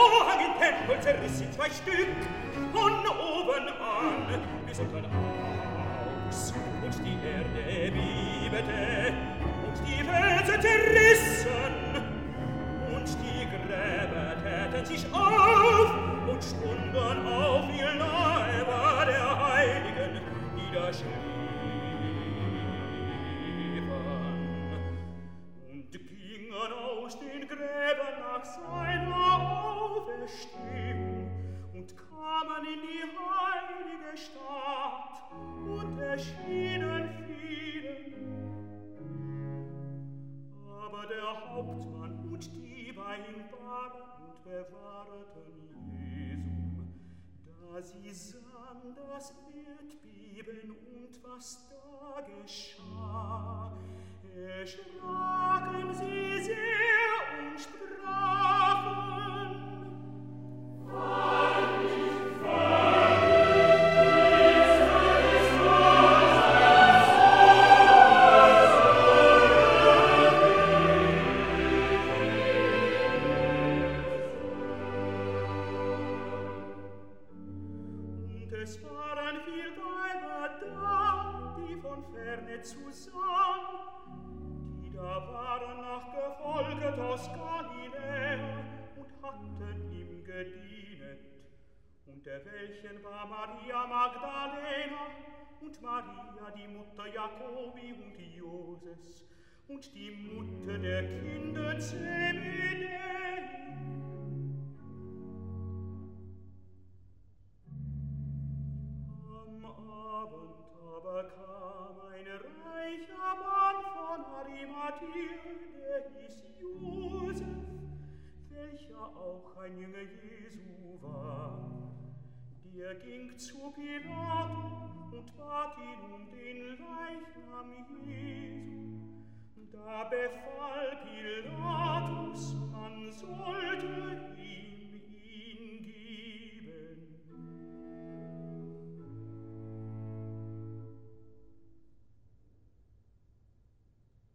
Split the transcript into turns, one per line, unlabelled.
Vorhang im Tempel zerriss in zwei Stück, von oben an bis unter aus, und die Erde bebte, und die Felsen zerrissen, und die Gräber täten sich auf, und stunden auf ihr Leiber der Heiligen niederschliefen, und gingen aus den Gräbern nach seiner Auferstehung, und kamen in die heilige Stadt, und erschienen vielen. Aber der Hauptmann und die bei ihm waren und bewahrten Jesum, da sie sahen das Erdbeben und was da geschah, erschraken sie sehr und sprachen: Es waren viel Weiber da, die von ferne zusammen, die da waren nachgefolget aus Galiläa und hatten ihm gedienet. Unter welchen war Maria Magdalena und Maria, die Mutter Jakobi und Joses und die Mutter der Kinder Zebedei. Am Abend aber kam ein reicher Mann von Arimathea, der hieß Josef, welcher auch ein Jünger Jesu war. Der ging zu Pilatus und bat ihn um den Leichnam Jesu. Da befahl Pilatus, man sollte